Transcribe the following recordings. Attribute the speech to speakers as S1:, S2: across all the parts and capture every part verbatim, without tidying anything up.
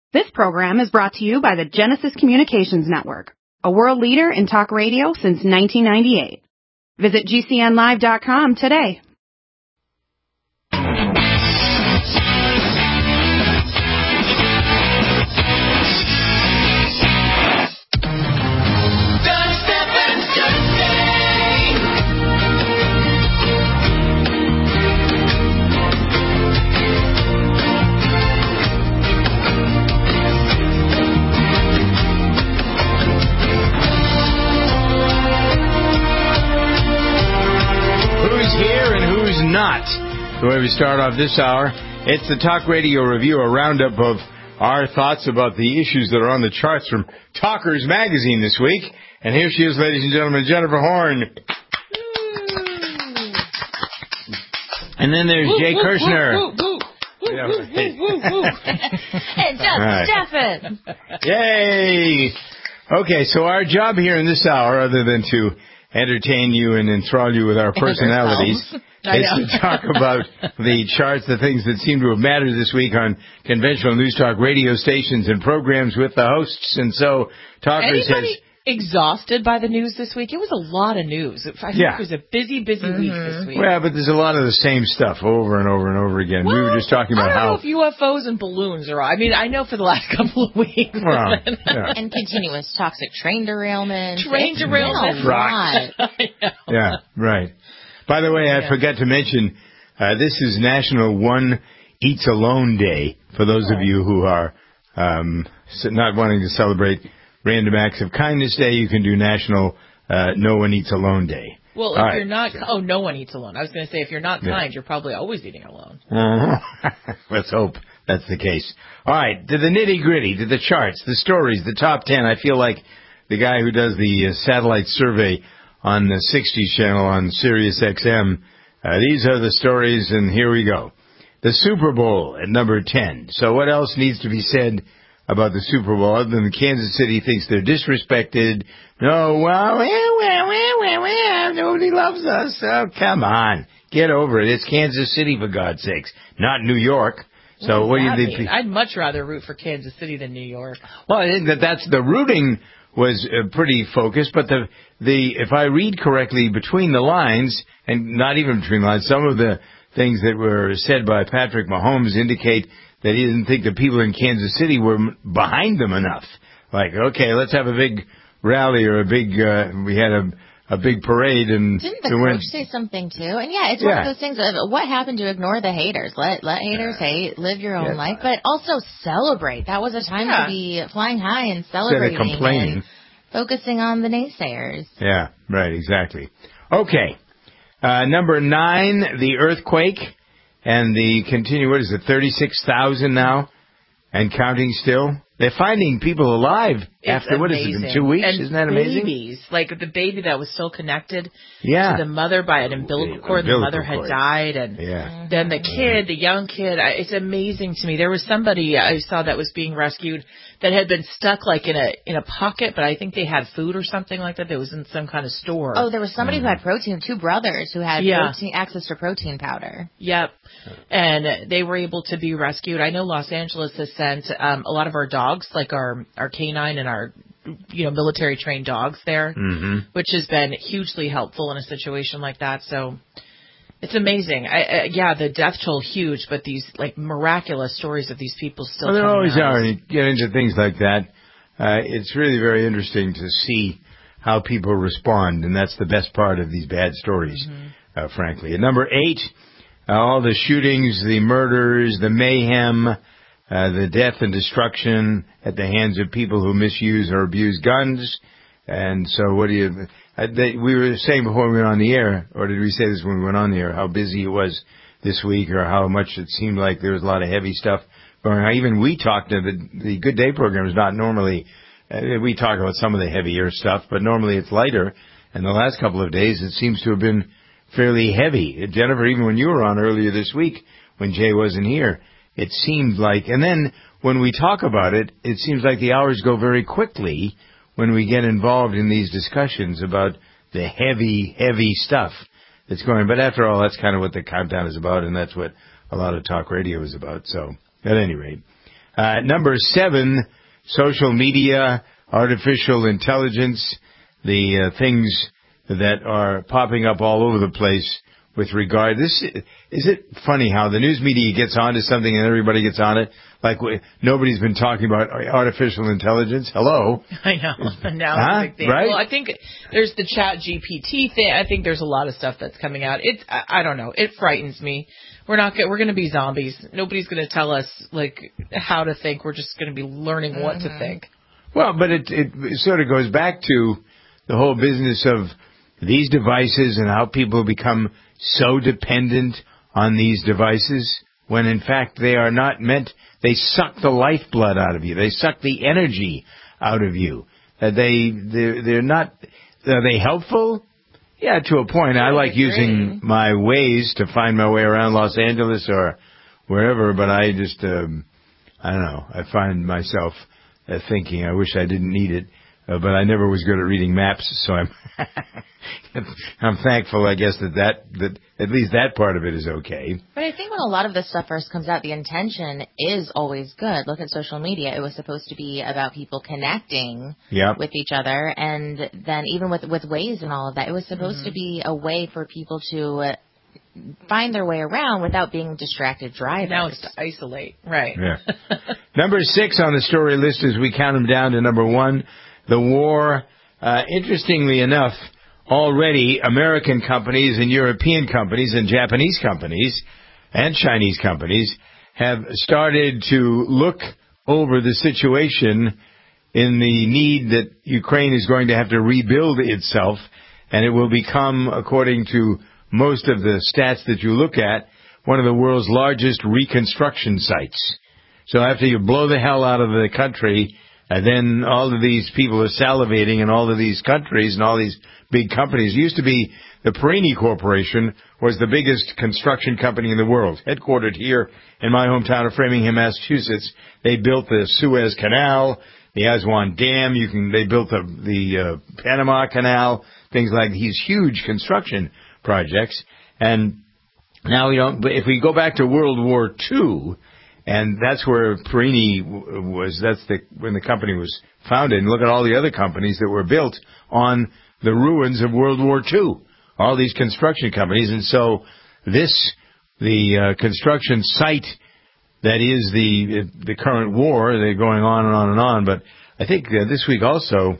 S1: This program is brought to you by the Genesis Communications Network, a world leader in talk radio since nineteen ninety-eight. Visit G C N live dot com today.
S2: Not the way we start off this hour. It's the Talk Radio Review, a roundup of our thoughts about the issues that are on the charts from Talkers Magazine this week. And here she is, ladies and gentlemen, Jennifer Horn. And then there's Jay Kirshner.
S3: And just Stefan.
S2: Yay! Okay, so our job here in this hour, other than to entertain you and enthrall you with our personalities, is to talk about the charts, the things that seem to have mattered this week on conventional news talk radio stations and programs with the hosts. And so, Talkers
S3: Anybody
S2: has...
S3: exhausted by the news this week? It was a lot of news. I think
S2: yeah.
S3: it was a busy, busy mm-hmm. week this week.
S2: Well, but there's a lot of the same stuff over and over and over again. Well, we were just talking about
S3: I don't
S2: how...
S3: know if U F Os and balloons are... I mean, I know for the last couple of weeks.
S2: Well, yeah.
S4: And continuous toxic train derailments.
S3: Train derailments.
S2: Right. Yeah, right. By the way, I yeah. forgot to mention, uh, this is National One Eats Alone Day. For those of you who are um, not wanting to celebrate Random Acts of Kindness Day, you can do National uh, No One Eats Alone Day.
S3: Well, if All you're right. not... Oh, no one eats alone. I was going to say, if you're not kind, yeah. you're probably always eating alone.
S2: Uh-huh. Let's hope that's the case. All right, to the nitty-gritty, to the charts, the stories, the top ten. I feel like the guy who does the uh, satellite survey on the sixties channel on Sirius X M. Uh, these are the stories, and here we go. The Super Bowl at number ten. So what else needs to be said about the Super Bowl other than Kansas City thinks they're disrespected? No, well, well, well, well, well, well, nobody loves us. Oh, come on. Get over it. It's Kansas City, for God's sakes, not New York. So what, what do you think?
S3: I'd much rather root for Kansas City than New York.
S2: Well, I think that that's the rooting was uh, pretty focused, but the the if I read correctly between the lines, and not even between the lines, some of the things that were said by Patrick Mahomes indicate that he didn't think the people in Kansas City were behind them enough. Like, okay, let's have a big rally or a big uh, we had a a big parade and
S4: didn't the coach say something too? And yeah, it's yeah. one of those things of what happened to ignore the haters. Let let haters uh, hate, live your own yeah. life, but also celebrate. That was a time yeah. to be flying high and celebrating
S2: instead of complaining.
S4: And focusing on the naysayers.
S2: Yeah, right, exactly. Okay. Uh, number nine, the earthquake and the continue, what is it, thirty-six thousand now and counting still? They're finding people alive
S3: it's
S2: after,
S3: amazing.
S2: what is it, in two weeks?
S3: And
S2: Isn't that amazing?
S3: Babies, like the baby that was still connected
S2: yeah.
S3: to the mother by an umbilical cord,
S2: umbilical
S3: the mother had
S2: cord.
S3: died, and
S2: yeah.
S3: then the kid, the young kid, I, it's amazing to me. There was somebody I saw that was being rescued that had been stuck like in a in a pocket, but I think they had food or something like that. That was in some kind of store.
S4: Oh, there was somebody mm-hmm. who had protein, two brothers who had
S3: yeah.
S4: protein, access to protein powder.
S3: Yep. And they were able to be rescued. I know Los Angeles has sent um, a lot of our dogs, like our, our canine and our, you know, military trained dogs there,
S2: mm-hmm.
S3: which has been hugely helpful in a situation like that. So it's amazing. I, I, yeah, the death toll huge, but these like miraculous stories of these people still.
S2: Well, there always
S3: out.
S2: are. You get into things like that. Uh, it's really very interesting to see how people respond, and that's the best part of these bad stories, mm-hmm. uh, frankly. At number eight. Uh, all the shootings, the murders, the mayhem, uh, the death and destruction at the hands of people who misuse or abuse guns. And so what do you... Uh, they, we were saying before we went on the air, or did we say this when we went on the air, how busy it was this week or how much it seemed like there was a lot of heavy stuff going on. Even we talked to the, the Good Day program is not normally... Uh, we talk about some of the heavier stuff, but normally it's lighter. And the last couple of days it seems to have been fairly heavy. Jennifer, even when you were on earlier this week, when Jay wasn't here, it seemed like, and then when we talk about it, it seems like the hours go very quickly when we get involved in these discussions about the heavy, heavy stuff that's going on. But after all, that's kind of what the countdown is about, and that's what a lot of talk radio is about. So, at any rate. Uh, number seven, social media, artificial intelligence, the uh, things that are popping up all over the place with regard. This is it funny how the news media gets onto something and everybody gets on it? Like nobody's been talking about artificial intelligence. Hello.
S3: I know. Now
S2: huh?
S3: it's a big thing.
S2: Right?
S3: Well, I think there's the Chat G P T thing. I think there's a lot of stuff that's coming out. It's I, I don't know. It frightens me. We're not. We're going to be zombies. Nobody's going to tell us like how to think. We're just going to be learning mm-hmm. what to think.
S2: Well, but it it sort of goes back to the whole business of these devices and how people become so dependent on these devices when in fact they are not meant. They suck the lifeblood out of you. They suck the energy out of you. Uh, they they're, they're not. Are they helpful? Yeah, to a point. I like using my Waze to find my way around Los Angeles or wherever, but I just um, I don't know. I find myself uh, thinking I wish I didn't need it. Uh, but I never was good at reading maps, so I'm I'm thankful, I guess, that, that that at least that part of it is okay.
S4: But I think when a lot of this stuff first comes out, the intention is always good. Look at social media; it was supposed to be about people connecting
S2: yep.
S4: with each other, and then even with with Waze and all of that, it was supposed mm-hmm. to be a way for people to uh, find their way around without being distracted drivers.
S3: Now it's to isolate, right?
S2: Yeah. Number six on the story list as we count them down to number one. The war, uh, interestingly enough, already American companies and European companies and Japanese companies and Chinese companies have started to look over the situation in the need that Ukraine is going to have to rebuild itself, and it will become, according to most of the stats that you look at, one of the world's largest reconstruction sites. So after you blow the hell out of the country, and then all of these people are salivating in all of these countries and all these big companies. It used to be the Perini Corporation was the biggest construction company in the world, headquartered here in my hometown of Framingham, Massachusetts. They built the Suez Canal, the Aswan Dam. You can they built the, the uh, Panama Canal, things like these huge construction projects. And now we don't. But if we go back to World War Two. And that's where Perini was, that's the, when the company was founded. And look at all the other companies that were built on the ruins of World War Two. All these construction companies. And so this, the uh, construction site that is the, the current war, they're going on and on and on. But I think uh, this week also,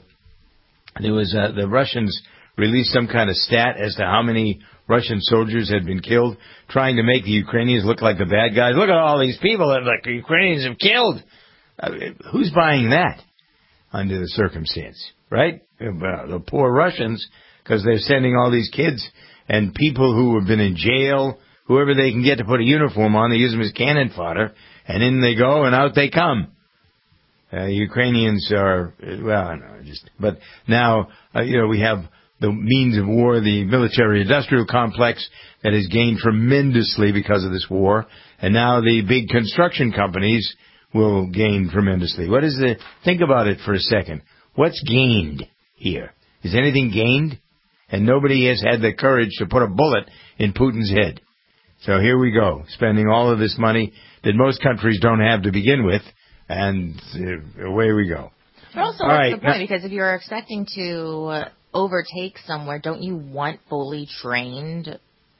S2: there was, uh, the Russians released some kind of stat as to how many Russian soldiers had been killed, trying to make the Ukrainians look like the bad guys. Look at all these people that like the Ukrainians have killed. Uh, who's buying that under the circumstance, right? Well, the poor Russians, because they're sending all these kids and people who have been in jail, whoever they can get to put a uniform on, they use them as cannon fodder, and in they go and out they come. Uh, Ukrainians are, well, I don't know, just, but now, uh, you know, we have the means of war, the military-industrial complex that has gained tremendously because of this war, and now the big construction companies will gain tremendously. What is the, think about it for a second. What's gained here? Is anything gained? And nobody has had the courage to put a bullet in Putin's head. So here we go, spending all of this money that most countries don't have to begin with, and uh, away we go.
S4: But also,
S2: all
S4: what's
S2: right.
S4: the point? Because if you're expecting to uh, overtake somewhere, don't you want fully trained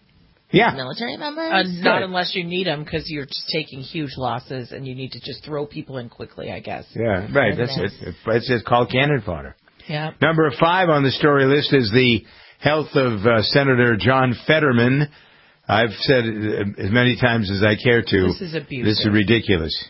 S2: yeah.
S4: military members?
S3: Uh, not unless you need them, because you're just taking huge losses and you need to just throw people in quickly, I guess.
S2: Yeah, right, that's it. It's, it's called cannon fodder.
S3: Yeah.
S2: Number five on the story list is the health of uh, Senator John Fetterman. I've said it as many times as I care to.
S3: This is abusive.
S2: This is ridiculous.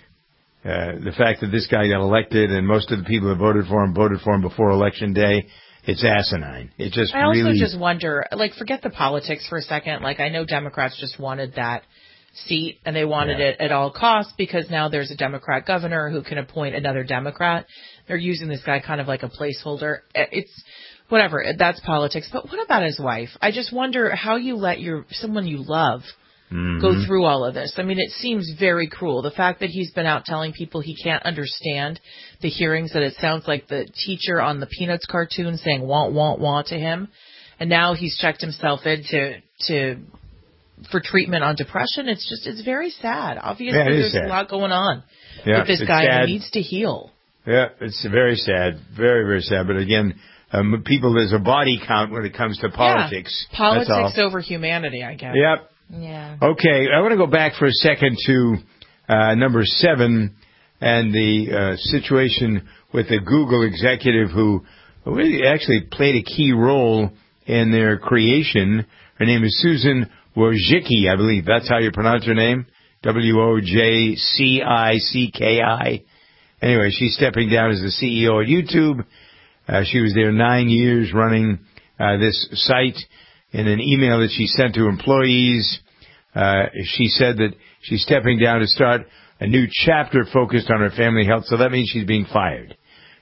S2: Uh, the fact that this guy got elected and most of the people that voted for him voted for him before Election Day, it's asinine. It just
S3: I also
S2: really...
S3: just wonder, like, forget the politics for a second. Like, I know Democrats just wanted that seat, and they wanted yeah. it at all costs because now there's a Democrat governor who can appoint another Democrat. They're using this guy kind of like a placeholder. It's... Whatever, that's politics. But what about his wife? I just wonder how you let your someone you love mm-hmm. go through all of this. I mean, it seems very cruel. The fact that he's been out telling people he can't understand the hearings, that it sounds like the teacher on the Peanuts cartoon saying "want, want, want" to him, and now he's checked himself in to to for treatment on depression. It's just, it's very sad. Obviously,
S2: yeah,
S3: there's
S2: sad.
S3: a lot going on
S2: yeah,
S3: with this guy
S2: sad.
S3: who needs to heal.
S2: Yeah, it's very sad. Very, very sad. But again, um, people, there's a body count when it comes to politics.
S3: Yeah. Politics over humanity, I guess.
S2: Yep.
S4: Yeah.
S2: Okay, I want to go back for a second to uh, number seven and the uh, situation with the Google executive who really actually played a key role in their creation. Her name is Susan Wojcicki, I believe. That's how you pronounce her name? W O J C I C K I. Anyway, she's stepping down as the C E O at YouTube. Uh, she was there nine years running uh, this site. In an email that she sent to employees, uh, she said that she's stepping down to start a new chapter focused on her family health. So that means she's being fired.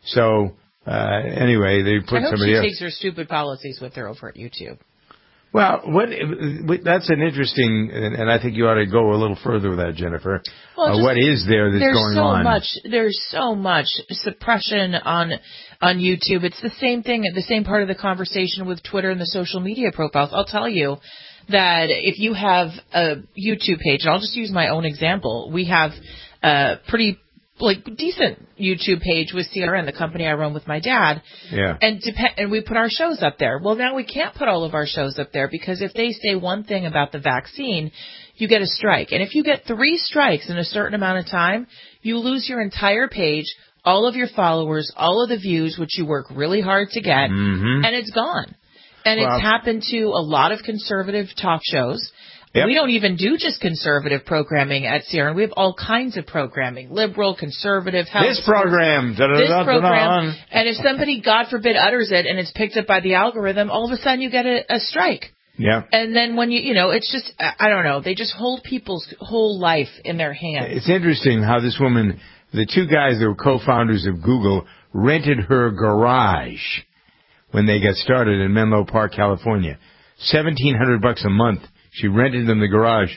S2: So uh, anyway, they put
S3: I hope
S2: somebody
S3: she
S2: else.
S3: takes her stupid policies with her over at YouTube.
S2: Well, what, that's an interesting, and I think you ought to go a little further with that, Jennifer.
S3: Well,
S2: uh,
S3: just,
S2: what is there that's
S3: there's
S2: going
S3: so
S2: on?
S3: Much, there's so much suppression on on YouTube. It's the same thing, the same part of the conversation with Twitter and the social media profiles. I'll tell you that if you have a YouTube page, and I'll just use my own example, we have a pretty like decent YouTube page with C R N, the company I run with my dad.
S2: Yeah.
S3: And dep- and we put our shows up there. Well, now we can't put all of our shows up there because if they say one thing about the vaccine, you get a strike. And if you get three strikes in a certain amount of time, you lose your entire page, all of your followers, all of the views, which you work really hard to get,
S2: mm-hmm.
S3: and it's gone. And
S2: well,
S3: it's happened to a lot of conservative talk shows.
S2: Yep.
S3: We don't even do just conservative programming at C R N. We have all kinds of programming, liberal, conservative, health.
S2: This program. Da, da,
S3: this
S2: da,
S3: program.
S2: Da, da.
S3: And if somebody, God forbid, utters it and it's picked up by the algorithm, all of a sudden you get a, a strike.
S2: Yeah.
S3: And then when you, you know, it's just, I don't know, they just hold people's whole life in their hands.
S2: It's interesting how this woman, the two guys that were co-founders of Google, rented her garage when they got started in Menlo Park, California. seventeen hundred bucks a month. She rented them the garage.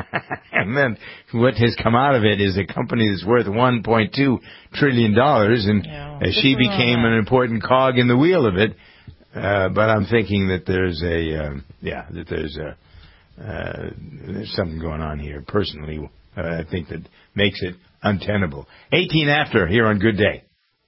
S2: And then what has come out of it is a company that's worth one point two trillion dollars, and
S3: yeah,
S2: she became an important cog in the wheel of it. Uh, but I'm thinking that there's a, uh, yeah, that there's a, uh, there's something going on here. Personally, uh, I think that makes it untenable. eighteen after here on Good Day.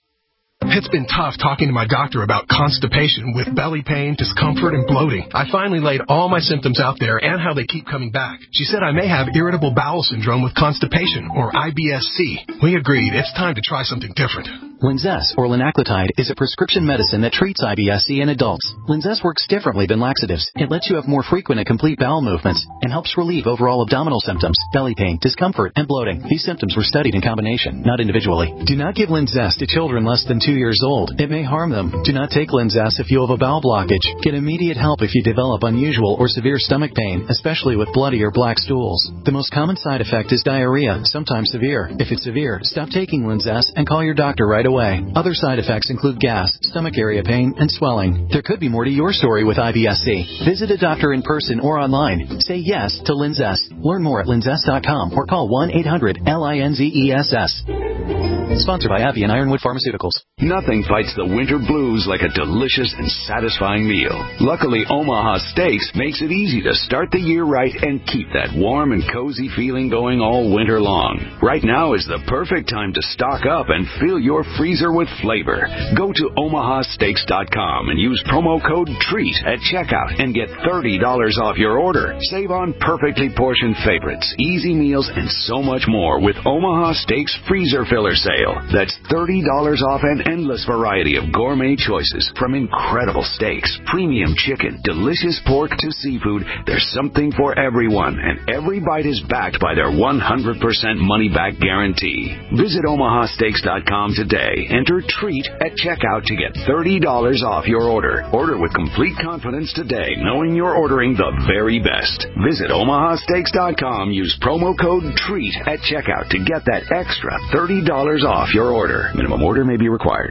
S5: It's been tough talking to my doctor about constipation with belly pain, discomfort, and bloating. I finally laid all my symptoms out there and how they keep coming back. She said I may have irritable bowel syndrome with constipation, or I B S C. We agreed it's time to try something different.
S6: Linzess, or linaclotide, is a prescription medicine that treats I B S C in adults. Linzess works differently than laxatives. It lets you have more frequent and complete bowel movements and helps relieve overall abdominal symptoms, belly pain, discomfort, and bloating. These symptoms were studied in combination, not individually. Do not give Linzess to children less than two years old. It may harm them. Do not take Linzess if you have a bowel blockage. Get immediate help if you develop unusual or severe stomach pain, especially with bloody or black stools. The most common side effect is diarrhea, sometimes severe. If it's severe, stop taking Linzess and call your doctor right away. Other side effects include gas, stomach area pain, and swelling. There could be more to your story with I B S C. Visit a doctor in person or online. Say yes to Linzess. Learn more at linzess dot com or call one eight hundred L I N Z E S S. Sponsored by AbbVie and Ironwood Pharmaceuticals.
S7: Nothing fights the winter blues like a delicious and satisfying meal. Luckily, Omaha Steaks makes it easy to start the year right and keep that warm and cozy feeling going all winter long. Right now is the perfect time to stock up and fill your freezer with flavor. Go to omaha steaks dot com and use promo code TREAT at checkout and get thirty dollars off your order. Save on perfectly portioned favorites, easy meals, and so much more with Omaha Steaks Freezer Filler Sale. That's thirty dollars off an endless variety of gourmet choices, from incredible steaks, premium chicken, delicious pork to seafood. There's something for everyone, and every bite is backed by their one hundred percent money-back guarantee. Visit omaha steaks dot com today. Enter TREAT at checkout to get thirty dollars off your order. Order with complete confidence today, knowing you're ordering the very best. Visit omaha steaks dot com. Use promo code TREAT at checkout to get that extra thirty dollars off your order. Minimum order may be required.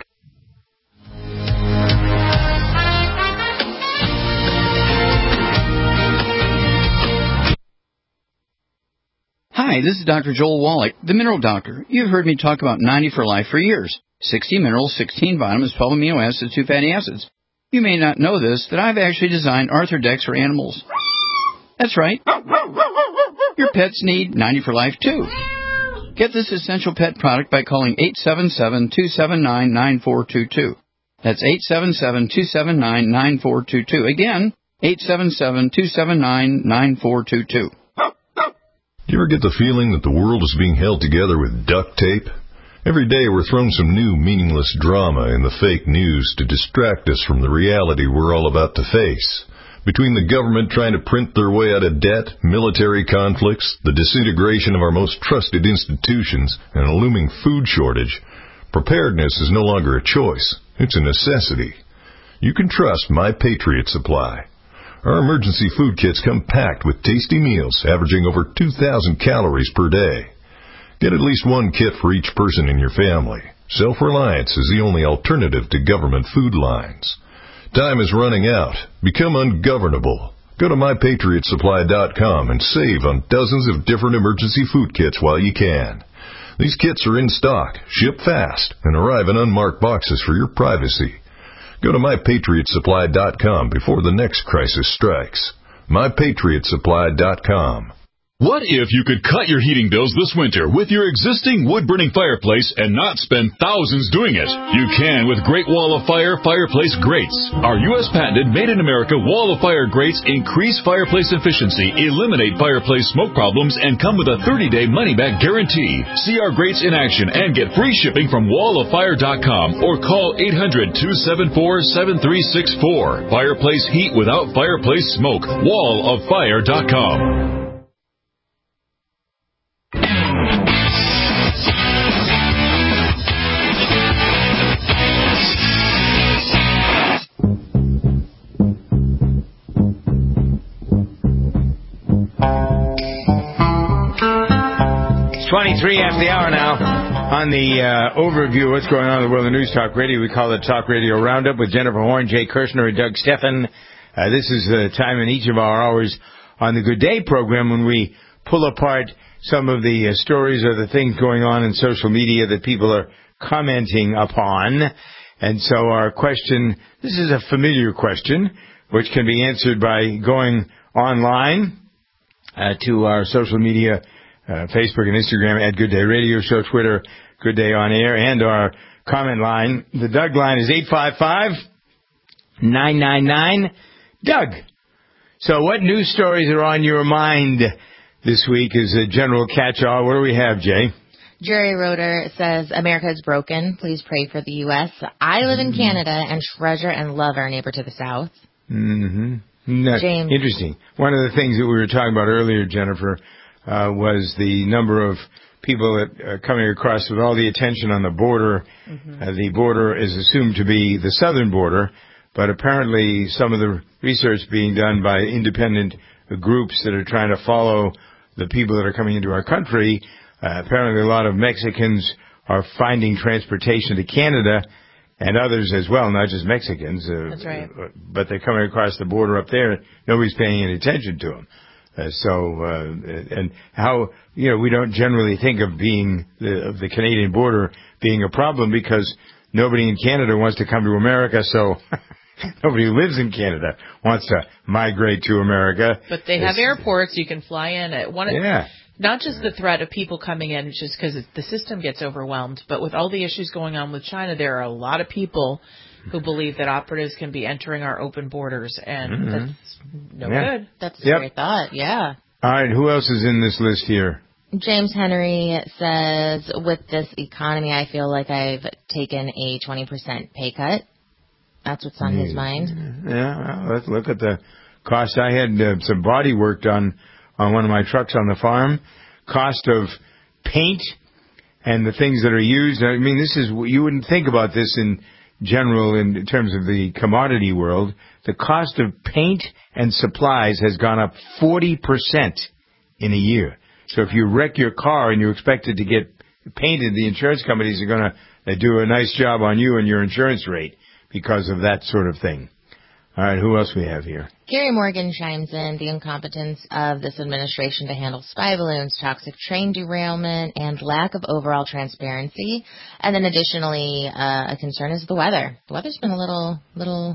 S8: Hi, this is Doctor Joel Wallach, the Mineral Doctor. You've heard me talk about ninety for Life for years. sixty minerals, sixteen vitamins, twelve amino acids, two fatty acids. You may not know this, that I've actually designed Arthrodex for animals. That's right. Your pets need ninety for life, too. Get this essential pet product by calling eight seven seven, two seven nine, nine four two two. That's eight seven seven, two seven nine, nine four two two. Again, eight seven seven, two seven nine, nine four two two.
S9: Do you ever get the feeling that the world is being held together with duct tape? Every day we're thrown some new meaningless drama in the fake news to distract us from the reality we're all about to face. Between the government trying to print their way out of debt, military conflicts, the disintegration of our most trusted institutions, and a looming food shortage, preparedness is no longer a choice. It's a necessity. You can trust My Patriot Supply. Our emergency food kits come packed with tasty meals averaging over two thousand calories per day. Get at least one kit for each person in your family. Self-reliance is the only alternative to government food lines. Time is running out. Become ungovernable. Go to my patriot supply dot com and save on dozens of different emergency food kits while you can. These kits are in stock, ship fast, and arrive in unmarked boxes for your privacy. Go to my patriot supply dot com before the next crisis strikes. my patriot supply dot com.
S10: What if you could cut your heating bills this winter with your existing wood-burning fireplace and not spend thousands doing it? You can with Great Wall of Fire Fireplace Grates. Our U S patented made-in-America Wall of Fire grates increase fireplace efficiency, eliminate fireplace smoke problems, and come with a thirty-day money-back guarantee. See our grates in action and get free shipping from wall of fire dot com or call eight hundred, two seven four, seven three six four. Fireplace heat without fireplace smoke. wall of fire dot com.
S2: twenty-three after the hour now. On the uh, overview of what's going on in the world of News Talk Radio, we call it Talk Radio Roundup with Jennifer Horn, Jay Kirshner, and Doug Steffen. Uh, this is the time in each of our hours on the Good Day program when we pull apart some of the uh, stories or the things going on in social media that people are commenting upon. And so our question, this is a familiar question, which can be answered by going online uh, to our social media Uh, Facebook and Instagram at Good Day Radio Show, Twitter, Good Day On Air, and our comment line. The Doug line is eight five five, nine nine nine, Doug. So what news stories are on your mind this week is a general catch-all. What do we have, Jay?
S4: Jerry Roeder says, America is broken. Please pray for the U S I live in Canada and treasure and love our neighbor to the south.
S2: Mm-hmm. No,
S4: James.
S2: Interesting. One of the things that we were talking about earlier, Jennifer, Uh, was the number of people that are coming across with all the attention on the border. Mm-hmm. Uh, the border is assumed to be the southern border, but apparently some of the research being done by independent groups that are trying to follow the people that are coming into our country, uh, apparently a lot of Mexicans are finding transportation to Canada and others as well, not just Mexicans. Uh,
S3: That's right.
S2: But they're coming across the border up there. Nobody's paying any attention to them. Uh, so, uh, and how, you know, we don't generally think of being the, of the Canadian border being a problem because nobody in Canada wants to come to America, so nobody who lives in Canada wants to migrate to America.
S3: But they have it's, airports you can fly in at one.
S2: Yeah.
S3: Not just the threat of people coming in just because the system gets overwhelmed, but with all the issues going on with China, there are a lot of people who believe that operatives can be entering our open borders, and mm-hmm. that's no
S2: yeah.
S3: good.
S4: That's a
S2: yep.
S4: great thought, yeah.
S2: All right, who else is in this list here?
S4: James Henry says, with this economy, I feel like I've taken a twenty percent pay cut. That's what's on yeah. his mind.
S2: Yeah, well, let's look at the cost. I had uh, some body work done on one of my trucks on the farm. Cost of paint and the things that are used. I mean, this is, you wouldn't think about this in general in terms of the commodity world. The cost of paint and supplies has gone up forty percent in a year. So if you wreck your car and you expect it to get painted, the insurance companies are going to do a nice job on you and your insurance rate because of that sort of thing. All right, who else we have here?
S4: Gary Morgan chimes in, the incompetence of this administration to handle spy balloons, toxic train derailment, and lack of overall transparency. And then additionally, uh, a concern is the weather. The weather's been a little, little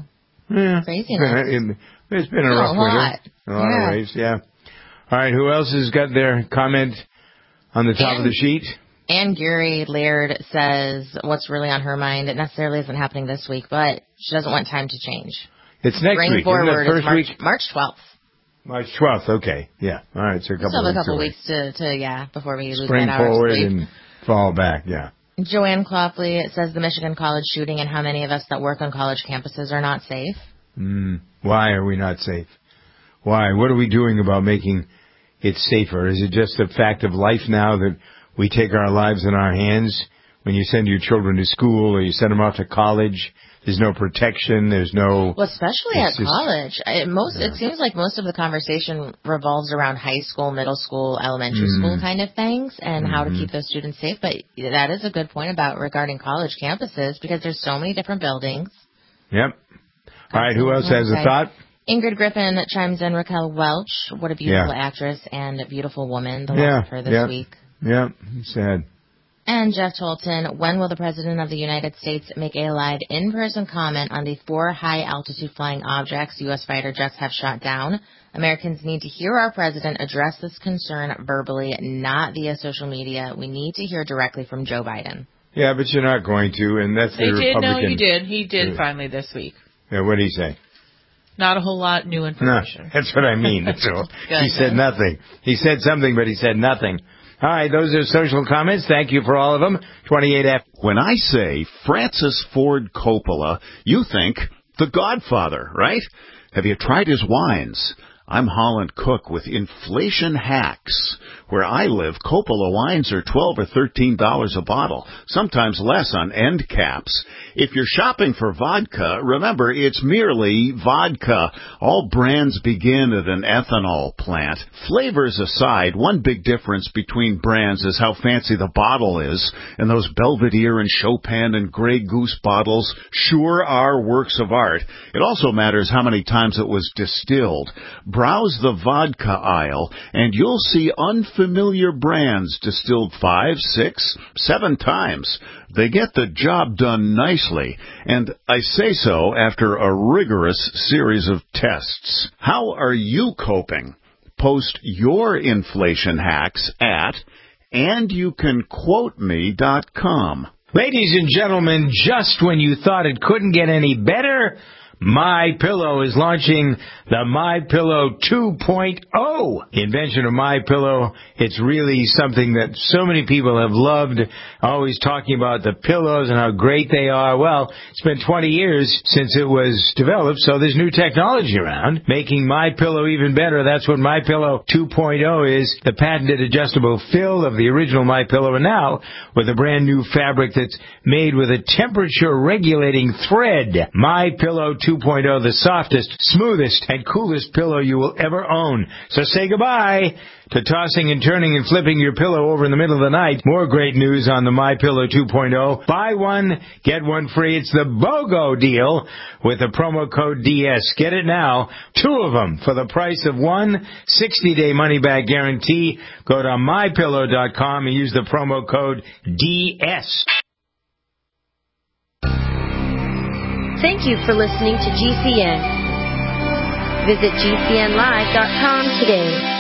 S2: Yeah.
S4: Craziness.
S2: It's been a rough
S4: a lot.
S2: winter in a lot
S4: yeah.
S2: of ways, yeah. All right, who else has got their comment on the top
S4: and,
S2: of the sheet?
S4: Ann Geary Laird says what's really on her mind. It necessarily isn't happening this week, but she doesn't want time to change.
S2: It's next
S4: Bring
S2: week.
S4: forward
S2: Isn't that first
S4: March,
S2: week?
S4: March twelfth.
S2: March twelfth, okay. Yeah. All right, so a couple
S4: Still have
S2: weeks
S4: a couple
S2: away.
S4: weeks to, to, yeah, before we lose
S2: Spring
S4: that hour
S2: forward
S4: of sleep.
S2: and fall back, yeah.
S4: Joanne Cloppley, it says the Michigan college shooting and how many of us that work on college campuses are not safe.
S2: Mm, why are we not safe? Why? What are we doing about making it safer? Is it just a fact of life now that we take our lives in our hands? When you send your children to school or you send them off to college, there's no protection, there's no...
S4: Well, especially at
S2: just,
S4: college. It, most,
S2: yeah.
S4: it seems like most of the conversation revolves around high school, middle school, elementary
S2: mm.
S4: school kind of things and
S2: mm-hmm.
S4: how to keep those students safe. But that is a good point about regarding college campuses because there's so many different buildings.
S2: Yep. All right, who else has a thought?
S4: Ingrid Griffin chimes in. Raquel Welch, what a beautiful
S2: yeah.
S4: actress and a beautiful woman. The
S2: yeah.
S4: loss of her this
S2: yeah.
S4: week.
S2: Yeah, sad.
S4: And Jeff Tolton, when will the President of the United States make a live in-person comment on the four high-altitude flying objects U S fighter jets have shot down? Americans need to hear our President address this concern verbally, not via social media. We need to hear directly from Joe Biden.
S2: Yeah, but you're not going to, and that's the
S3: they
S2: Republican...
S3: did, no, you did. He did finally this week.
S2: Yeah, what did he say?
S3: Not a whole lot new information.
S2: No, that's what I mean. That's all. He said nothing. He said something, but he said nothing. All right, those are social comments. Thank you for all of them. twenty-eight F.
S11: When I say Francis Ford Coppola, you think The Godfather, right? Have you tried his wines? I'm Holland Cook with Inflation Hacks. Where I live, Coppola wines are twelve or thirteen dollars a bottle, sometimes less on end caps. If you're shopping for vodka, remember it's merely vodka. All brands begin at an ethanol plant. Flavors aside, one big difference between brands is how fancy the bottle is, and those Belvedere and Chopin and Grey Goose bottles sure are works of art. It also matters how many times it was distilled. Browse the vodka aisle, and you'll see unfamiliar brands distilled five, six, seven times. They get the job done nicely, and I say so after a rigorous series of tests. How are you coping? Post your inflation hacks at and you can quote me dot com.
S2: Ladies and gentlemen, just when you thought it couldn't get any better, MyPillow is launching the MyPillow two point oh. The invention of MyPillow, it's really something that so many people have loved, always talking about the pillows and how great they are. Well, it's been twenty years since it was developed, so there's new technology around, making MyPillow even better. That's what MyPillow two point oh is, the patented adjustable fill of the original MyPillow, and now with a brand new fabric that's made with a temperature-regulating thread. MyPillow two point oh, the softest, smoothest, and coolest pillow you will ever own. So say goodbye to tossing and turning and flipping your pillow over in the middle of the night. More great news on the MyPillow two point oh. Buy one, get one free. It's the BOGO deal with the promo code D S. Get it now. Two of them for the price of one. sixty-day money-back guarantee. Go to my pillow dot com and use the promo code D S.
S12: Thank you for listening to G C N. Visit G C N live dot com today.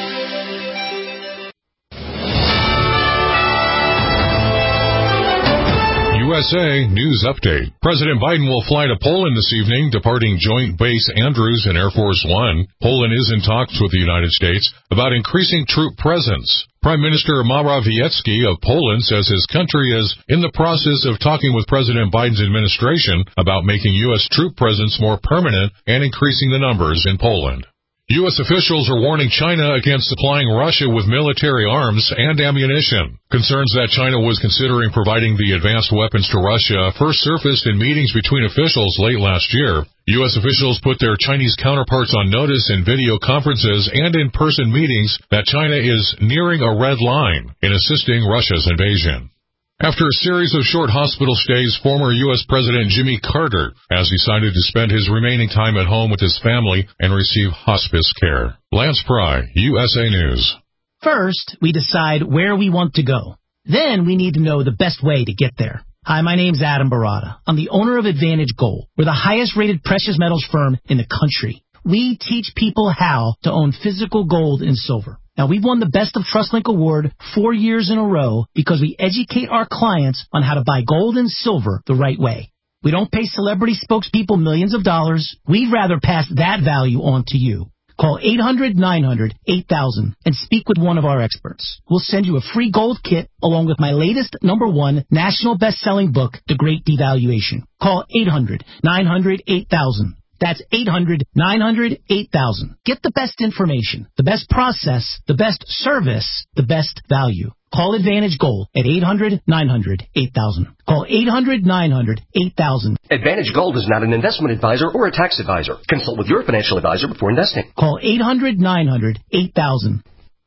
S13: U S A News Update. President Biden will fly to Poland this evening, departing Joint Base Andrews in Air Force One. Poland is in talks with the United States about increasing troop presence. Prime Minister Morawiecki of Poland says his country is in the process of talking with President Biden's administration about making U S troop presence more permanent and increasing the numbers in Poland. U S officials are warning China against supplying Russia with military arms and ammunition. Concerns that China was considering providing the advanced weapons to Russia first surfaced in meetings between officials late last year. U S officials put their Chinese counterparts on notice in video conferences and in-person meetings that China is nearing a red line in assisting Russia's invasion. After a series of short hospital stays, former U S President Jimmy Carter has decided to spend his remaining time at home with his family and receive hospice care. Lance Pry, U S A News.
S14: First, we decide where we want to go. Then we need to know the best way to get there. Hi, my name's Adam Barada. I'm the owner of Advantage Gold. We're the highest rated precious metals firm in the country. We teach people how to own physical gold and silver. Now, we've won the Best of TrustLink Award four years in a row because we educate our clients on how to buy gold and silver the right way. We don't pay celebrity spokespeople millions of dollars. We'd rather pass that value on to you. Call eight hundred, nine hundred, eight thousand and speak with one of our experts. We'll send you a free gold kit along with my latest number one national best-selling book, The Great Devaluation. Call eight hundred, nine hundred, eight thousand. That's eight hundred, nine hundred, eight thousand. Get the best information, the best process, the best service, the best value. Call Advantage Gold at eight hundred, nine hundred, eight thousand. Call eight hundred, nine hundred, eight thousand.
S15: Advantage Gold is not an investment advisor or a tax advisor. Consult with your financial advisor before investing.
S14: Call eight hundred, nine hundred, eight thousand.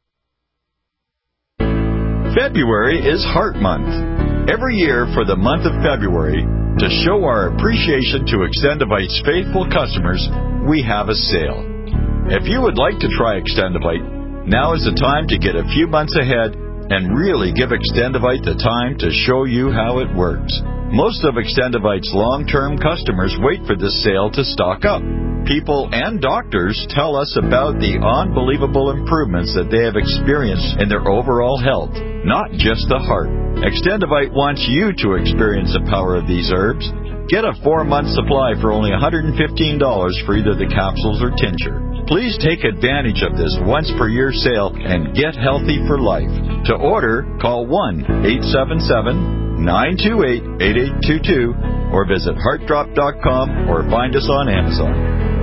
S16: February is Heart Month. Every year for the month of February, to show our appreciation to Extendivite's faithful customers, we have a sale. If you would like to try Extendivite, now is the time to get a few months ahead and really give Extendivite the time to show you how it works. Most of Extendivite's long-term customers wait for this sale to stock up. People and doctors tell us about the unbelievable improvements that they have experienced in their overall health, not just the heart. Extendivite wants you to experience the power of these herbs. Get a four-month supply for only one hundred fifteen dollars for either the capsules or tincture. Please take advantage of this once-per-year sale and get healthy for life. To order, call one eight seven seven, nine two eight, eight eight two two or visit heart drop dot com or find us on Amazon.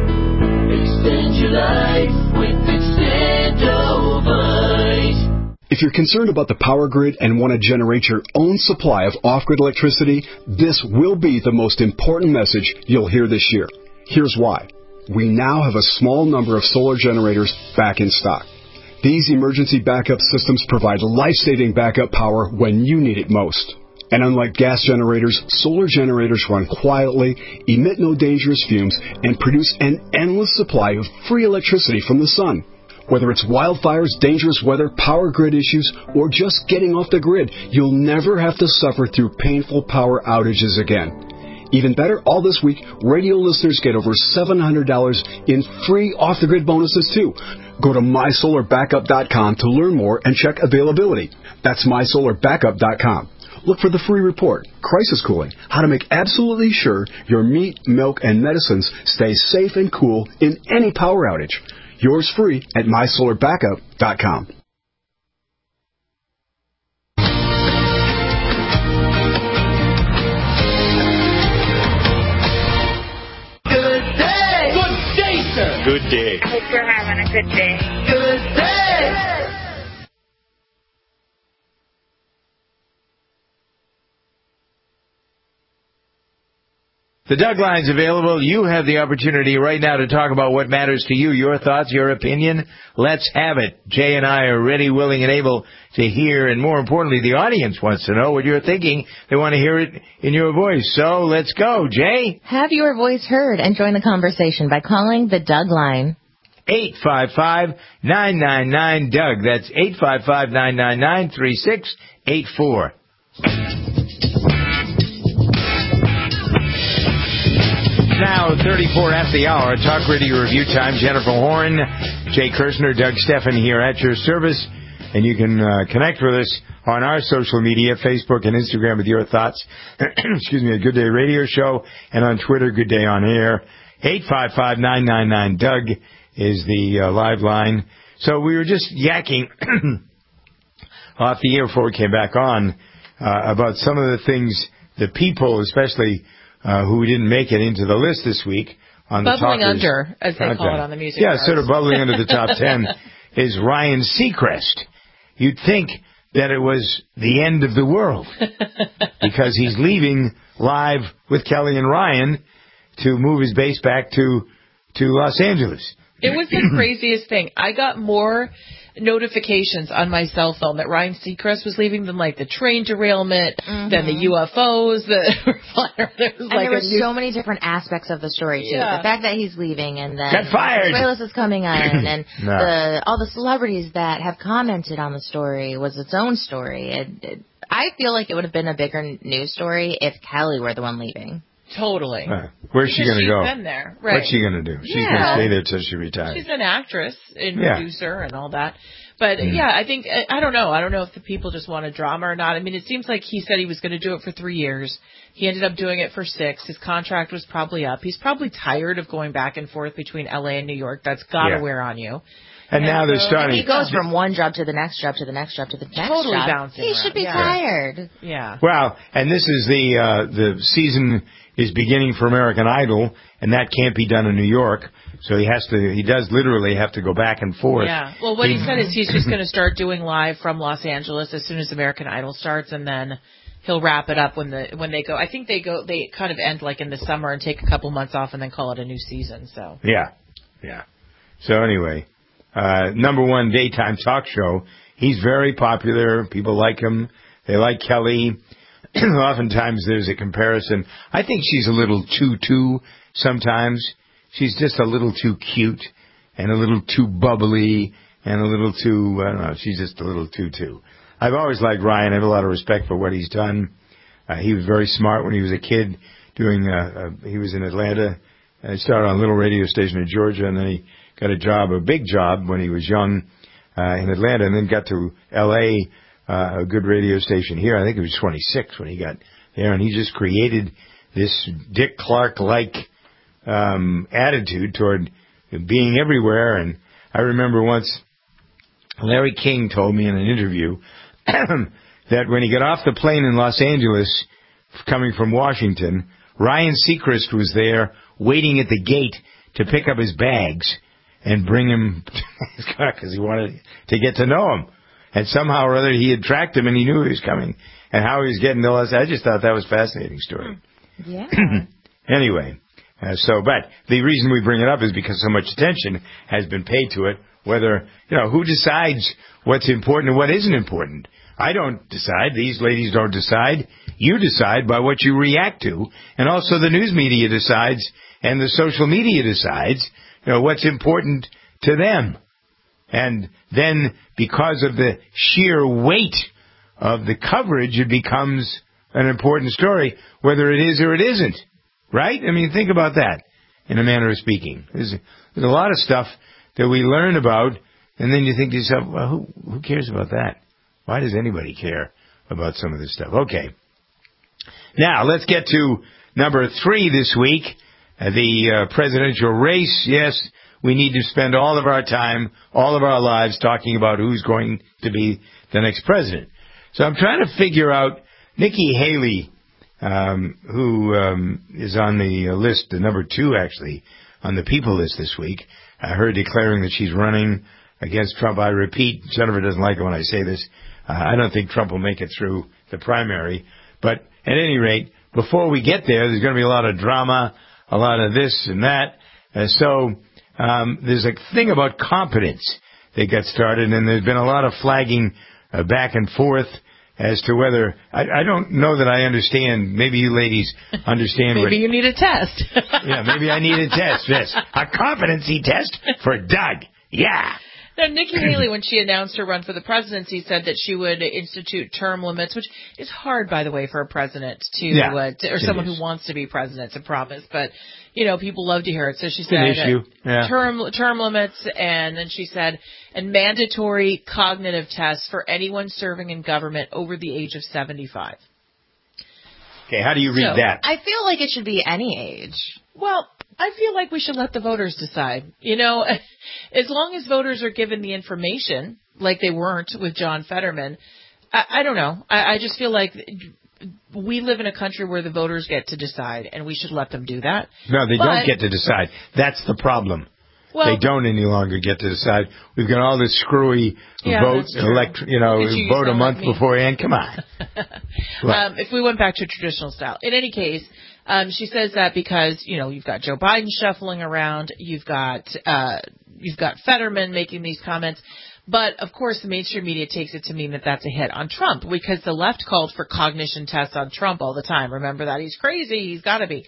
S17: Extend your life with Extendovite.
S18: If you're concerned about the power grid and want to generate your own supply of off-grid electricity, this will be the most important message you'll hear this year. Here's why. We now have a small number of solar generators back in stock. These emergency backup systems provide life-saving backup power when you need it most. And unlike gas generators, solar generators run quietly, emit no dangerous fumes, and produce an endless supply of free electricity from the sun. Whether it's wildfires, dangerous weather, power grid issues, or just getting off the grid, you'll never have to suffer through painful power outages again. Even better, all this week, radio listeners get over seven hundred dollars in free off-the-grid bonuses, too. Go to my solar backup dot com to learn more and check availability. That's my solar backup dot com. Look for the free report, Crisis Cooling, how to make absolutely sure your meat, milk, and medicines stay safe and cool in any power outage. Yours free at my solar backup dot com.
S17: Good day! Good day, sir!
S16: Good day.
S19: Hope you're having a good day.
S17: Good day!
S2: The Doug Line's available. You have the opportunity right now to talk about what matters to you, your thoughts, your opinion. Let's have it. Jay and I are ready, willing, and able to hear, and more importantly, the audience wants to know what you're thinking. They want to hear it in your voice. So let's go. Jay?
S4: Have your voice heard and join the conversation by calling the Doug Line.
S2: eight five five, nine nine nine, D O U G. That's eight five five, nine nine nine, three six eight four. Now, thirty-four after the hour, Talk Radio Review Time. Jennifer Horn, Jay Kirshner, Doug Steffen here at your service. And you can uh, connect with us on our social media, Facebook and Instagram, with your thoughts. Excuse me, a Good Day Radio Show. And on Twitter, Good Day On Air. eight five five, nine nine nine, D O U G is the uh, live line. So we were just yakking off the air before we came back on uh, about some of the things that people, especially Uh, who didn't make it into the list this week on the
S3: bubbling
S2: Talkers
S3: under, as they
S2: content.
S3: call it on the music.
S2: Yeah,
S3: charts.
S2: sort of bubbling under the top ten is Ryan Seacrest. You'd think that it was the end of the world because he's leaving Live with Kelly and Ryan to move his base back to to Los Angeles.
S3: It was the craziest thing. I got more notifications on my cell phone that Ryan Seacrest was leaving than like the train derailment, mm-hmm. than the U F Os that were flying around. There was
S4: and
S3: like
S4: there were
S3: new...
S4: so many different aspects of the story too.
S3: Yeah.
S4: The fact that he's leaving, and then
S2: Got fired.
S4: Trailers is coming on, and
S2: no.
S4: the all the celebrities that have commented on the story was its own story. It, it, I feel like it would have been a bigger news story if Kelly were the one leaving.
S3: Totally.
S2: Uh, where's she going to go?
S3: She's been there. Right.
S2: What's she going to do? She's
S3: yeah.
S2: going to stay there till she retires.
S3: She's an actress and
S2: yeah.
S3: producer and all that. But,
S2: mm.
S3: yeah, I think, I don't know. I don't know if the people just want a drama or not. I mean, it seems like he said he was going to do it for three years. He ended up doing it for six. His contract was probably up. He's probably tired of going back and forth between L A and New York. That's got to
S2: yeah.
S3: wear on you.
S2: And, and now they're
S3: so,
S2: starting.
S4: He goes from one job to the next job to the next job to the next
S3: totally
S4: job.
S3: Bouncing
S4: he
S3: around.
S4: should be
S3: yeah.
S4: tired.
S3: Yeah.
S2: Well, and this is the uh, the season is beginning for American Idol, and that can't be done in New York. So he has to. He does literally have to go back and forth.
S3: Yeah. Well, what he, he said is he's just going to start doing live from Los Angeles as soon as American Idol starts, and then he'll wrap it up when the when they go. I think they go. They kind of end like in the summer and take a couple months off, and then call it a new season. So.
S2: Yeah. Yeah. So anyway. Uh, number one daytime talk show. He's very popular. People like him. They like Kelly. Oftentimes there's a comparison. I think she's a little too, too sometimes. She's just a little too cute and a little too bubbly and a little too, I don't know, she's just a little too, too. I've always liked Ryan. I have a lot of respect for what he's done. Uh, he was very smart when he was a kid doing, uh, uh, he was in Atlanta. He started on a little radio station in Georgia, and then he got a job, a big job when he was young uh, in Atlanta, and then got to L A, uh, a good radio station here. I think he was twenty-six when he got there, and he just created this Dick Clark-like um, attitude toward being everywhere. And I remember once Larry King told me in an interview that when he got off the plane in Los Angeles, coming from Washington, Ryan Seacrest was there waiting at the gate to pick up his bags and bring him to his car because he wanted to get to know him. And somehow or other he had tracked him and he knew he was coming and how he was getting to Los Angeles. I just thought that was a fascinating story.
S4: Yeah.
S2: Anyway, uh, so, but the reason we bring it up is because so much attention has been paid to it, whether, you know, who decides what's important and what isn't important. I don't decide. These ladies don't decide. You decide by what you react to. And also the news media decides and the social media decides, you know, what's important to them. And then because of the sheer weight of the coverage, it becomes an important story, whether it is or it isn't. Right? I mean, think about that in a manner of speaking. There's, there's a lot of stuff that we learn about, and then you think to yourself, well, who, who cares about that? Why does anybody care about some of this stuff? Okay. Now, let's get to number three this week, uh, the uh, presidential race. Yes, we need to spend all of our time, all of our lives talking about who's going to be the next president. So I'm trying to figure out Nikki Haley, um, who um, is on the list, the number two, actually, on the people list this week. I heard declaring that she's running against Trump. I repeat, Jennifer doesn't like it when I say this. Uh, I don't think Trump will make it through the primary. But at any rate, before we get there, there's going to be a lot of drama, a lot of this and that. Uh, so um, there's a thing about competence that got started, and there's been a lot of flagging uh, back and forth as to whether I, I don't know that I understand. Maybe you ladies understand.
S3: Maybe
S2: what,
S3: you need a test.
S2: Yeah, maybe I need a test. Yes, a competency test for Doug. Yeah.
S3: Now, Nikki Haley, when she announced her run for the presidency, said that she would institute term limits, which is hard, by the way, for a president to,
S2: yeah,
S3: uh, to or someone is. who wants to be president to promise. But, you know, people love to hear it. So she
S2: it's
S3: said
S2: an issue. Yeah.
S3: term term limits, and then she said, and mandatory cognitive tests for anyone serving in government over the age of seventy-five.
S2: Okay, how do you read
S3: so,
S2: that?
S4: I feel like it should be any age.
S3: Well, I feel like we should let the voters decide. You know, as long as voters are given the information, like they weren't with John Fetterman, I, I don't know. I, I just feel like we live in a country where the voters get to decide, and we should let them do that.
S2: No, they
S3: but,
S2: don't get to decide. That's the problem.
S3: Well,
S2: they don't any longer get to decide. We've got all this screwy
S3: yeah,
S2: vote, elect, you know,
S3: you
S2: vote a month
S3: like
S2: beforehand. Come on.
S3: um, if we went back to traditional style. In any case, um, she says that because, you know, you've got Joe Biden shuffling around, you've got uh, you've got Fetterman making these comments. But, of course, the mainstream media takes it to mean that that's a hit on Trump because the left called for cognition tests on Trump all the time. Remember that? He's crazy. He's got to be.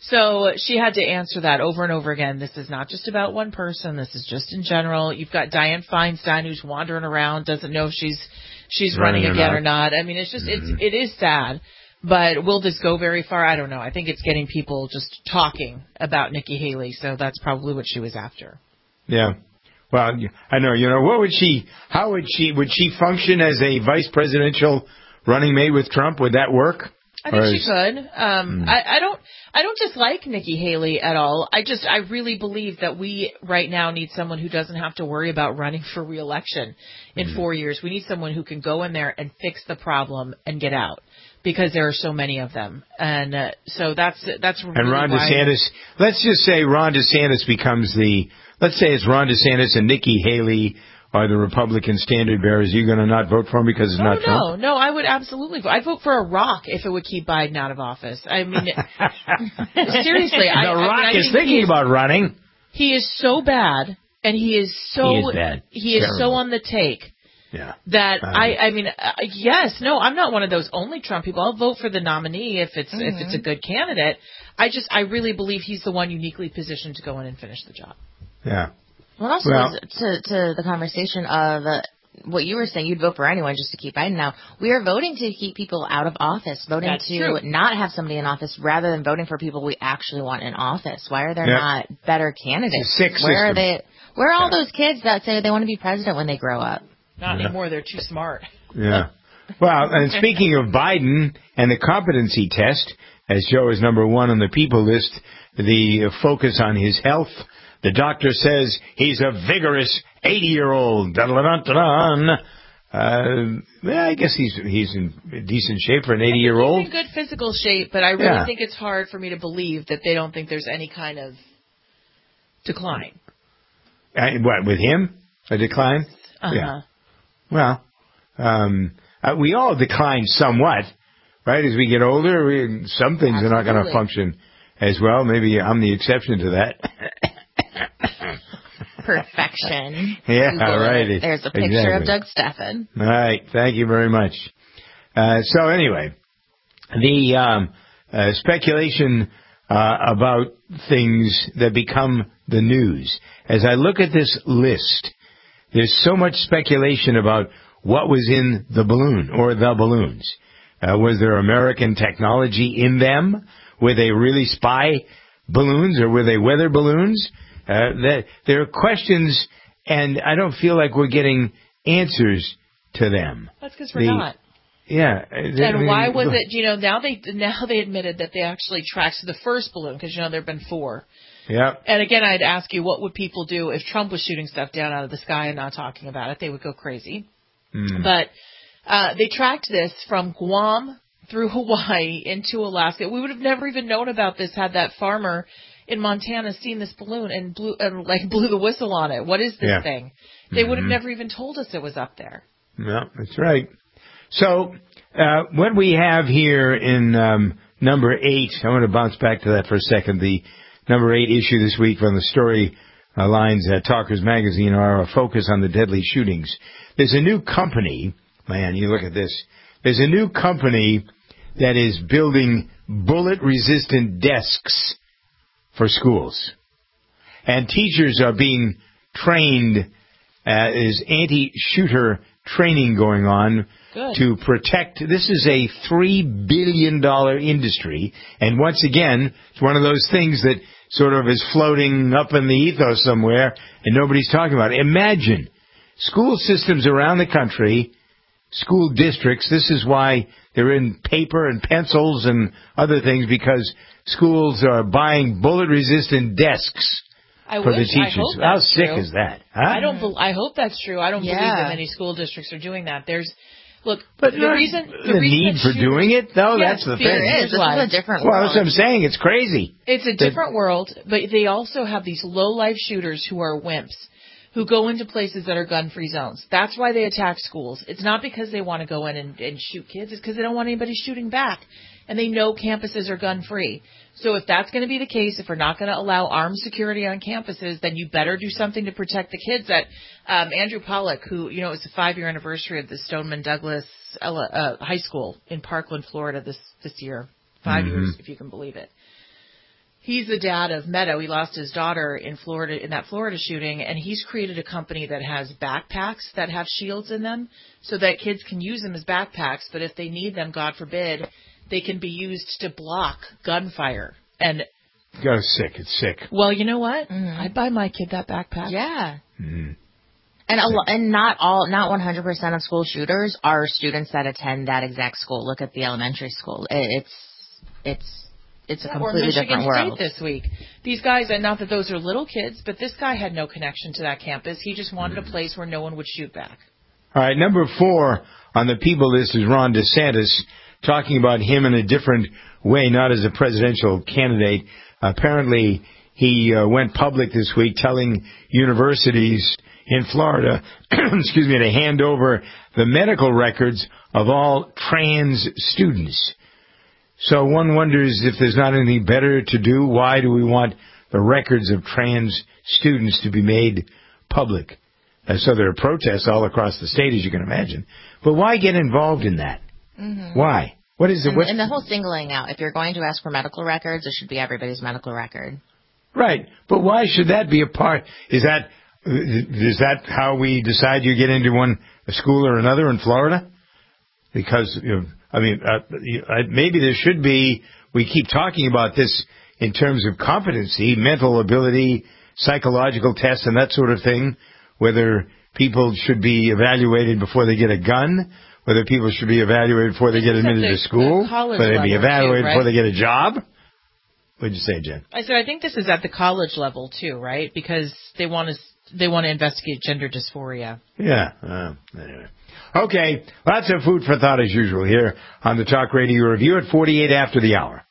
S3: So she had to answer that over and over again. This is not just about one person. This is just in general. You've got Dianne Feinstein who's wandering around, doesn't know if she's she's running, running again or not. I mean, it's just mm-hmm. it's it is sad. But will this go very far? I don't know. I think it's getting people just talking about Nikki Haley. So that's probably what she was after.
S2: Yeah. Well, I know. You know, what would she? How would she? Would she function as a vice presidential running mate with Trump? Would that work?
S3: I think she could. Um, mm. I, I don't. I don't dislike Nikki Haley at all. I just. I really believe that we right now need someone who doesn't have to worry about running for re-election in mm. four years. We need someone who can go in there and fix the problem and get out, because there are so many of them. And uh, so that's that's. Really
S2: and Ron
S3: why
S2: DeSantis. Let's just say Ron DeSantis becomes the. Let's say it's Ron DeSantis and Nikki Haley are the Republican standard bearers. Are you going to not vote for him because it's
S3: oh,
S2: not
S3: no,
S2: Trump?
S3: No, no, I would absolutely vote. I'd vote for a rock if it would keep Biden out of office. I mean, seriously.
S2: The
S3: I,
S2: rock
S3: I mean,
S2: is thinking about running.
S3: He is so bad, and he is so
S2: he is, bad.
S3: He is so on the take.
S2: Yeah.
S3: That I, I mean, uh, yes, no, I'm not one of those only Trump people. I'll vote for the nominee if it's mm-hmm. if it's a good candidate. I just, I really believe he's the one uniquely positioned to go in and finish the job.
S2: Yeah.
S4: Well, also
S2: well,
S4: to to the conversation of uh, what you were saying, you'd vote for anyone just to keep Biden. Now we are voting to keep people out of office, voting
S3: That's
S4: to
S3: true.
S4: not have somebody in office, rather than voting for people we actually want in office. Why are there
S2: yep.
S4: not better candidates?
S2: Sick
S4: Where
S2: system.
S4: are they? Where are all
S2: yeah.
S4: those kids that say they want to be president when they grow up?
S3: Not
S2: yeah.
S3: anymore. They're too smart.
S2: Yeah. Well, and speaking of Biden and the competency test, as Joe is number one on the people list, the focus on his health. The doctor says he's a vigorous eighty-year-old. Uh, yeah, I guess he's he's in decent shape for an eighty-year-old.
S3: He's in good physical shape, but I really
S2: yeah.
S3: think it's hard for me to believe that they don't think there's any kind of decline.
S2: Uh, what, with him? A decline?
S3: Uh-huh.
S2: Yeah. Well, um, uh, we all decline somewhat, right? As we get older, we, some things
S3: Absolutely.
S2: are not going to function as well. Maybe I'm the exception to that.
S4: Perfection.
S2: Yeah,
S4: Google
S2: right.
S4: It. There's a picture
S2: exactly.
S4: of Doug Steffen.
S2: All right. Thank you very much. Uh, so anyway, the um, uh, speculation uh, about things that become the news. As I look at this list, there's so much speculation about what was in the balloon or the balloons. Uh, was there American technology in them? Were they really spy balloons or were they weather balloons? Uh, that, there are questions, and I don't feel like we're getting answers to them.
S3: That's because we're the, not.
S2: Yeah.
S3: And I mean, why was it, you know, now they now they admitted that they actually tracked the first balloon, because, you know, there have been four.
S2: Yeah.
S3: And again, I'd ask you, what would people do if Trump was shooting stuff down out of the sky and not talking about it? They would go crazy. Mm. But uh, they tracked this from Guam through Hawaii into Alaska. We would have never even known about this had that farmer in Montana seen this balloon and blew and like blew the whistle on it. What is this
S2: yeah.
S3: thing? They
S2: mm-hmm.
S3: would have never even told us it was up there.
S2: Yeah, that's right. So uh, what we have here in um, number eight, I want to bounce back to that for a second. The number eight issue this week from the story uh, lines at Talkers Magazine are a focus on the deadly shootings. There's a new company, man, you look at this. There's a new company that is building bullet-resistant desks for schools. And teachers are being trained, uh, there's anti-shooter training going on
S3: Good.
S2: to protect. This is a three billion dollars industry. And once again, it's one of those things that sort of is floating up in the ethos somewhere and nobody's talking about it. Imagine school systems around the country, school districts. This is why they're in paper and pencils and other things, because schools are buying bullet-resistant desks
S3: I
S2: for
S3: wish,
S2: the teachers.
S3: I hope
S2: How
S3: that's
S2: sick
S3: true.
S2: is that? Huh?
S3: I don't. Be- I hope that's true. I don't
S4: yeah.
S3: believe that many school districts are doing that. There's, look,
S2: but
S3: the
S2: the
S3: reason the,
S2: the
S3: reason
S2: need for
S3: shooters,
S2: doing it, though,
S3: yes,
S2: that's the
S3: there
S2: thing.
S4: Is. This is a different
S2: well,
S4: world.
S2: that's what I'm saying. It's crazy.
S3: It's a different world, but they also have these low-life shooters who are wimps, who go into places that are gun-free zones. That's why they attack schools. It's not because they want to go in and, and shoot kids. It's because they don't want anybody shooting back. And they know campuses are gun-free. So if that's going to be the case, if we're not going to allow armed security on campuses, then you better do something to protect the kids. That um, Andrew Pollack, who, you know, it's the five-year anniversary of the Stoneman Douglas uh, High School in Parkland, Florida this, this year. Five mm-hmm. years, if you can believe it. He's the dad of Meadow. He lost his daughter in Florida in that Florida shooting, and he's created a company that has backpacks that have shields in them so that kids can use them as backpacks, but if they need them, God forbid, they can be used to block gunfire. And
S2: Go sick. It's sick.
S3: Well, you know what? Mm-hmm. I'd buy my kid that backpack.
S4: Yeah.
S2: Mm-hmm.
S4: And a lo- and not all, not one hundred percent of school shooters are students that attend that exact school. Look at the elementary school. It, it's it's it's a
S3: yeah,
S4: completely
S3: or Michigan
S4: different world.
S3: State this week. These guys, and not that those are little kids, but this guy had no connection to that campus. He just wanted a place where no one would shoot back.
S2: All right, number four on the people list is Ron DeSantis, talking about him in a different way, not as a presidential candidate. Apparently, he uh, went public this week telling universities in Florida, excuse me, to hand over the medical records of all trans students. So one wonders if there's not anything better to do. Why do we want the records of trans students to be made public? Uh, so there are protests all across the state, as you can imagine. But why get involved in that?
S4: Mm-hmm.
S2: Why? What is it?
S4: And, and the whole singling out. If you're going to ask for medical records, it should be everybody's medical record.
S2: Right. But why should that be a part? Is that is that how we decide you get into one a school or another in Florida? Because, you know, I mean, uh, maybe there should be, we keep talking about this in terms of competency, mental ability, psychological tests and that sort of thing, whether people should be evaluated before they get a gun, whether people should be evaluated before they get admitted to school, whether they be evaluated
S3: too, right?
S2: before they get a job. What did you say, Jen?
S3: I said I think this is at the college level too, right? Because they want to they want to investigate gender dysphoria.
S2: Yeah. Uh, anyway. Okay. Lots of food for thought as usual here on the Talk Radio Review at forty-eight after the hour.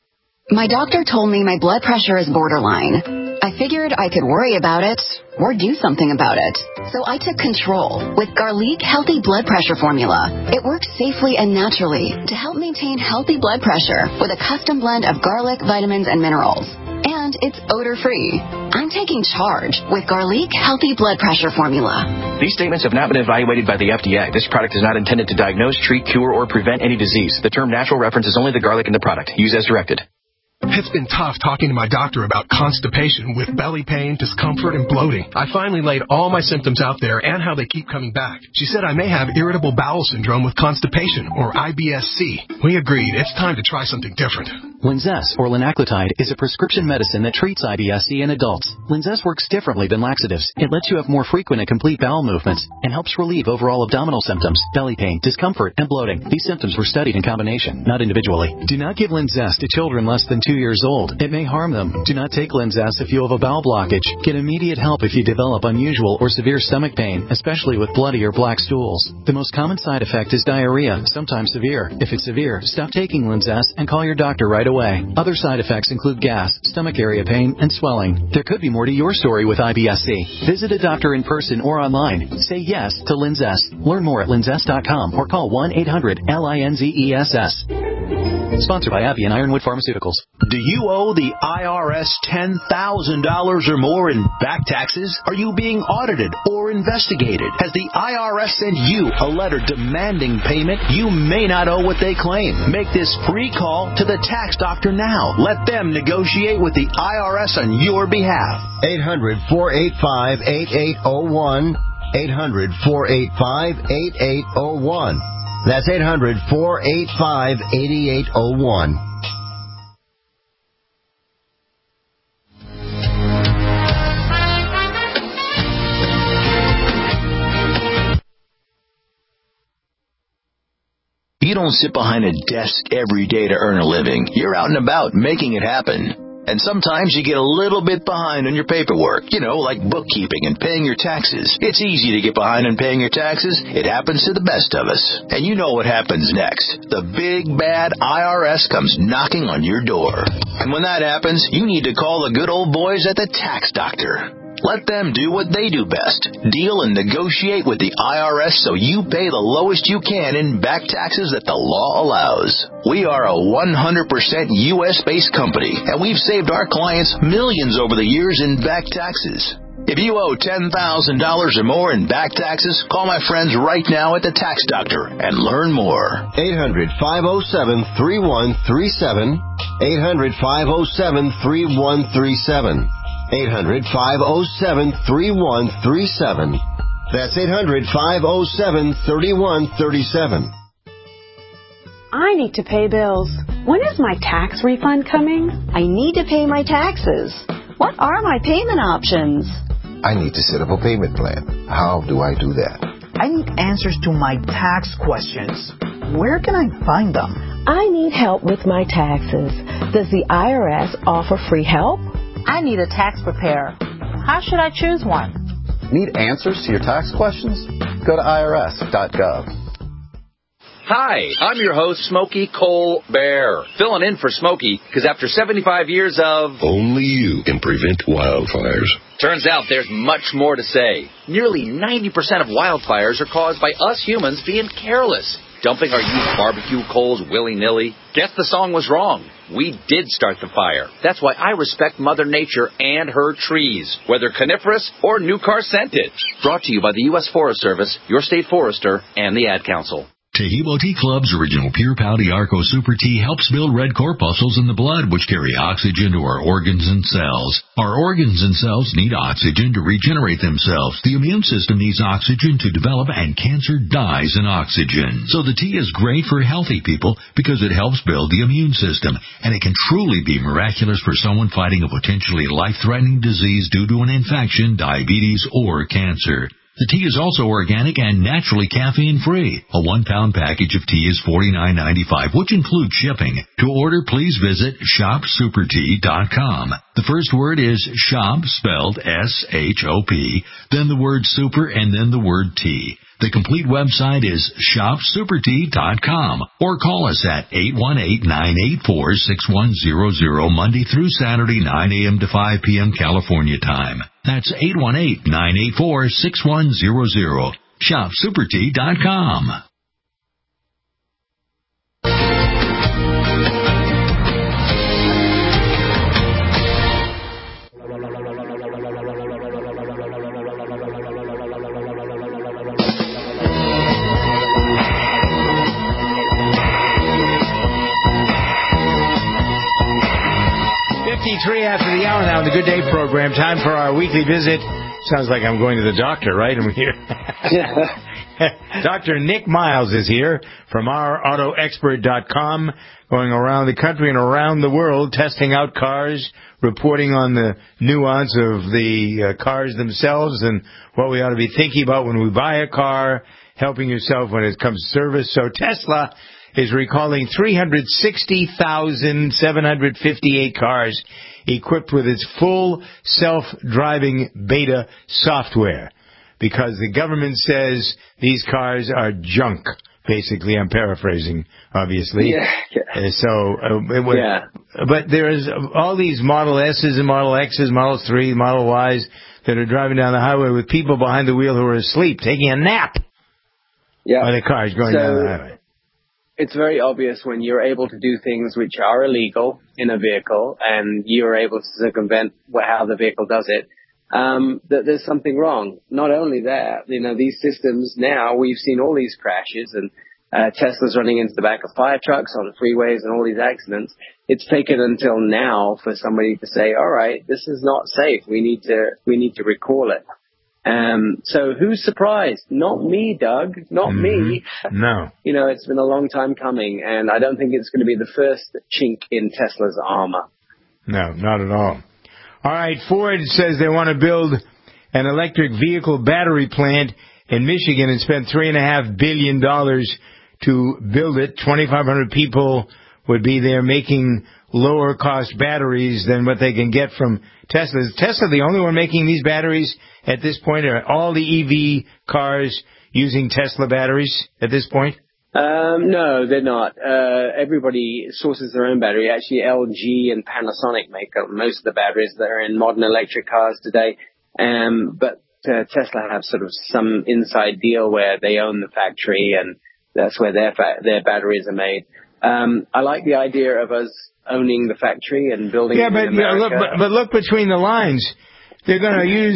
S19: My doctor told me my blood pressure is borderline. I figured I could worry about it or do something about it. So I took control with Garlic Healthy Blood Pressure Formula. It works safely and naturally to help maintain healthy blood pressure with a custom blend of garlic, vitamins, and minerals. And it's odor-free. I'm taking charge with Garlic Healthy Blood Pressure Formula.
S20: These statements have not been evaluated by the F D A. This product is not intended to diagnose, treat, cure, or prevent any disease. The term natural references only the garlic in the product. Use as directed.
S5: It's been tough talking to my doctor about constipation with belly pain, discomfort, and bloating. I finally laid all my symptoms out there and how they keep coming back. She said I may have irritable bowel syndrome with constipation, or I B S C. We agreed it's time to try something different.
S6: Linzess, or linaclotide, is a prescription medicine that treats I B S C in adults. Linzess works differently than laxatives. It lets you have more frequent and complete bowel movements and helps relieve overall abdominal symptoms, belly pain, discomfort, and bloating. These symptoms were studied in combination, not individually. Do not give Linzess to children less than two years old. It may harm them. Do not take Linzess if you have a bowel blockage. Get immediate help if you develop unusual or severe stomach pain, especially with bloody or black stools. The most common side effect is diarrhea, sometimes severe. If it's severe, stop taking Linzess and call your doctor right away. Other side effects include gas, stomach area pain, and swelling. There could be more to your story with I B S C. Visit a doctor in person or online. Say yes to Linzess. Learn more at linzess dot com or call one eight hundred L I N Z E S S. Sponsored by Abbey and Ironwood Pharmaceuticals.
S21: Do you owe the I R S ten thousand dollars or more in back taxes? Are you being audited or investigated? Has the I R S sent you a letter demanding payment? You may not owe what they claim. Make this free call to the tax doctor now. Let them negotiate with the I R S on your behalf.
S22: eight hundred, four eight five, eight eight zero one. eight hundred, four eight five, eight eight zero one. That's eight hundred, four eight five, eight eight zero one.
S21: You don't sit behind a desk every day to earn a living. You're out and about making it happen. And sometimes you get a little bit behind on your paperwork, you know, like bookkeeping and paying your taxes. It's easy to get behind on paying your taxes. It happens to the best of us. And you know what happens next. The big, bad I R S comes knocking on your door. And when that happens, you need to call the good old boys at the tax doctor. Let them do what they do best. Deal and negotiate with the I R S so you pay the lowest you can in back taxes that the law allows. We are a one hundred percent U S based company, and we've saved our clients millions over the years in back taxes. If you owe ten thousand dollars or more in back taxes, call my friends right now at the Tax Doctor and learn more.
S22: eight hundred, five oh seven, three one three seven. eight hundred, five oh seven, three one three seven. eight hundred, five oh seven, three one three seven. That's eight hundred, five oh seven, three one three seven.
S1: I need to pay bills. When is my tax refund coming?
S7: I need to pay my taxes. What are my payment options?
S23: I need to set up a payment plan. How do I do that?
S24: I need answers to my tax questions. Where can I find them?
S1: I need help with my taxes. Does the I R S offer free help?
S25: I need a tax preparer. How should I choose one?
S26: Need answers to your tax questions? Go to I R S dot gov.
S27: Hi, I'm your host, Smokey Colbert, filling in for Smokey, because after seventy-five years of...
S28: Only you can prevent wildfires.
S27: Turns out there's much more to say. Nearly ninety percent of wildfires are caused by us humans being careless, dumping our used barbecue coals willy-nilly. Guess the song was wrong. We did start the fire. That's why I respect Mother Nature and her trees, whether coniferous or new car scented. Brought to you by the U S Forest Service, your state forester, and the Ad Council.
S29: Taheebo Tea Club's original Pure Pouty Arco Super Tea helps build red corpuscles in the blood, which carry oxygen to our organs and cells. Our organs and cells need oxygen to regenerate themselves. The immune system needs oxygen to develop, and cancer dies in oxygen. So the tea is great for healthy people because it helps build the immune system, and it can truly be miraculous for someone fighting a potentially life-threatening disease due to an infection, diabetes, or cancer. The tea is also organic and naturally caffeine-free. A one-pound package of tea is forty-nine ninety-five, which includes shipping. To order, please visit shop super tea dot com. The first word is shop, spelled S H O P, then the word super, and then the word tea. The complete website is shop super tea dot com, or call us at eight one eight, nine eight four, six one zero zero Monday through Saturday, nine a.m. to five p.m. California time. That's eight one eight, nine eight four, six one zero zero. shop super tea dot com.
S2: fifty-three after the hour now in the Good Day program. Time for our weekly visit. Sounds like I'm going to the doctor, right? I'm here. Doctor Nick Miles is here from our auto expert dot com, going around the country and around the world, testing out cars, reporting on the nuance of the uh, cars themselves and what we ought to be thinking about when we buy a car, helping yourself when it comes to service. So Tesla is recalling three hundred sixty thousand seven hundred fifty-eight cars equipped with its full self-driving beta software because the government says these cars are junk. Basically, I'm paraphrasing, obviously.
S30: Yeah.
S2: Uh, so, uh, it would,
S30: yeah.
S2: But there's all these Model S's and Model X's, Model three, Model Y's that are driving down the highway with people behind the wheel who are asleep, taking a nap.
S30: Yeah.
S2: While the car's going
S30: so,
S2: down the highway.
S30: It's very obvious when you're able to do things which are illegal in a vehicle and you're able to circumvent how the vehicle does it, um, that there's something wrong. Not only that, you know, these systems now, we've seen all these crashes and uh, Tesla's running into the back of fire trucks on freeways and all these accidents. It's taken until now for somebody to say, all right, this is not safe. We need to, we need to recall it. Um, so who's surprised? Not me, Doug. Not mm-hmm. me.
S2: No.
S30: You know, it's been a long time coming, and I don't think it's going to be the first chink in Tesla's armor.
S2: No, not at all. All right, Ford says they want to build an electric vehicle battery plant in Michigan and spend three and a half billion dollars to build it. twenty-five hundred people would be there making lower cost batteries than what they can get from Tesla. Is Tesla the only one making these batteries at this point? Are all the E V cars using Tesla batteries at this point?
S30: Um, no, they're not. Uh, everybody sources their own battery. Actually, L G and Panasonic make most of the batteries that are in modern electric cars today. Um, but uh, Tesla have sort of some inside deal where they own the factory, and that's where their fa- their batteries are made. Um, I like the idea of us owning the factory and building
S2: yeah,
S30: it
S2: but,
S30: in America.
S2: Yeah, look, but, but look between the lines. They're going to use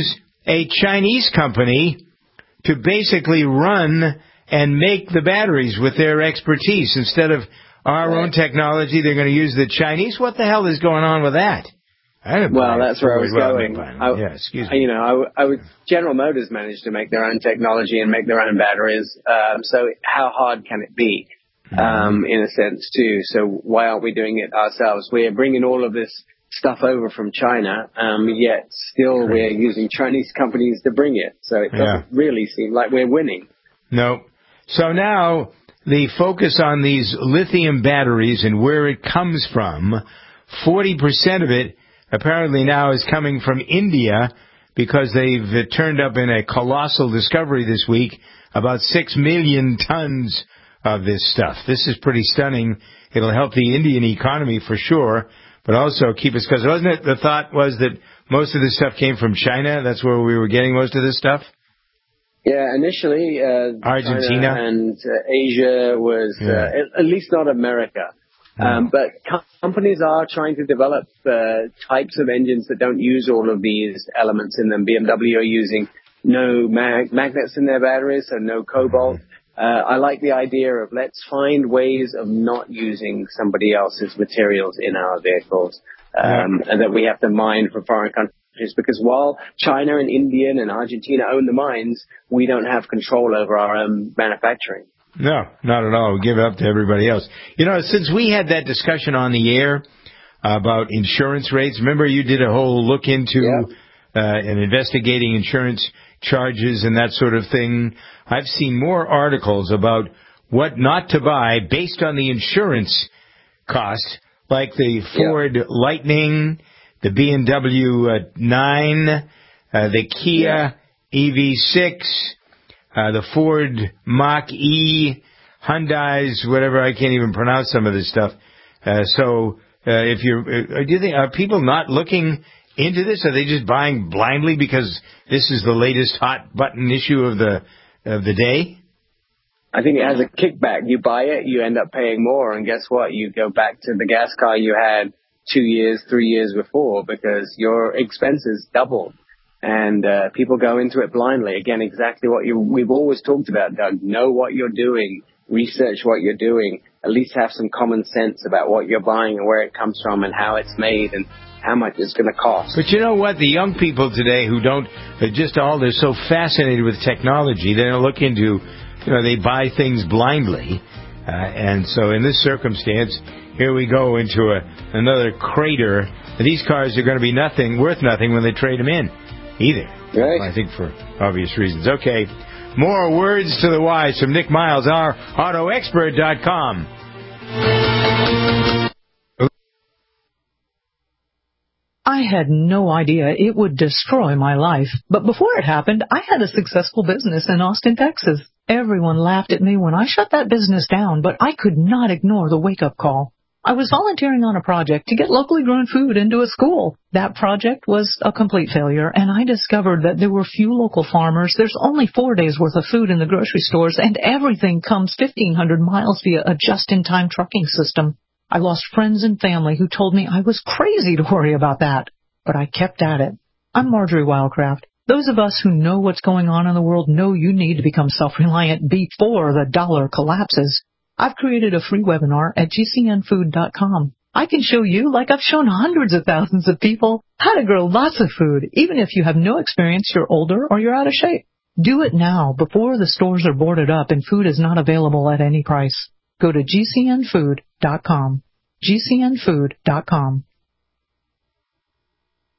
S2: a Chinese company to basically run and make the batteries with their expertise. Instead of our right. own technology, they're going to use the Chinese. What the hell is going on with that? I
S30: well, that's where I was going.
S2: I, yeah, excuse me.
S30: You know, I, I would, General Motors managed to make their own technology and make their own batteries. Um, so how hard can it be, um, in a sense, too? So why aren't we doing it ourselves? We're bringing all of this stuff over from China, um, yet still we're using Chinese companies to bring it. So it doesn't yeah. really seem like we're winning.
S2: No. So now the focus on these lithium batteries and where it comes from, forty percent of it apparently now is coming from India because they've uh, turned up in a colossal discovery this week, about six million tons of this stuff. This is pretty stunning. It'll help the Indian economy for sure, but also keep us, because wasn't it the thought was that most of this stuff came from China? That's where we were getting most of this stuff?
S30: Yeah, initially, uh,
S2: Argentina
S30: China and uh, Asia was, yeah. uh, at, at least not America. Um, but com- companies are trying to develop uh, types of engines that don't use all of these elements in them. B M W are using no mag- magnets in their batteries, so no cobalt. Uh, I like the idea of let's find ways of not using somebody else's materials in our vehicles, um, yeah. and that we have to mine for foreign countries. Because while China and India and Argentina own the mines, we don't have control over our own manufacturing.
S2: No, not at all. We give it up to everybody else. You know, since we had that discussion on the air about insurance rates, remember you did a whole look into
S30: yep.
S2: uh, and investigating insurance charges and that sort of thing. I've seen more articles about what not to buy based on the insurance cost, like the Ford yep. Lightning, the B M W uh, nine, uh, the Kia yeah. E V six, uh, the Ford Mach-E, Hyundai's, whatever, I can't even pronounce some of this stuff. Uh, so, uh, if you're, uh, do you think, are people not looking into this? Are they just buying blindly because this is the latest hot button issue of the, of the day?
S30: I think it has a kickback. You buy it, you end up paying more, and guess what? You go back to the gas car you had two years, three years before because your expenses doubled. And uh, people go into it blindly. Again, exactly what you, we've always talked about, Doug. Know what you're doing. Research what you're doing. At least have some common sense about what you're buying and where it comes from and how it's made and how much it's going to cost.
S2: But you know what? The young people today who don't, they're just all, they're so fascinated with technology, they don't look into, you know, they buy things blindly. Uh, and so in this circumstance, here we go into a, another crater. These cars are going to be nothing, worth nothing when they trade them in, either.
S30: Right.
S2: I think for obvious reasons. Okay, more words to the wise from Nick Miles, our auto expert dot com.
S8: I had no idea it would destroy my life, but before it happened, I had a successful business in Austin, Texas. Everyone laughed at me when I shut that business down, but I could not ignore the wake-up call. I was volunteering on a project to get locally grown food into a school. That project was a complete failure, and I discovered that there were few local farmers. There's only four days' worth of food in the grocery stores, and everything comes fifteen hundred miles via a just-in-time trucking system. I lost friends and family who told me I was crazy to worry about that, but I kept at it. I'm Marjorie Wildcraft. Those of us who know what's going on in the world know you need to become self-reliant before the dollar collapses. I've created a free webinar at G C N food dot com. I can show you, like I've shown hundreds of thousands of people, how to grow lots of food, even if you have no experience, you're older, or you're out of shape. Do it now, before the stores are boarded up and food is not available at any price. Go to G C N food dot com. G C N food dot com.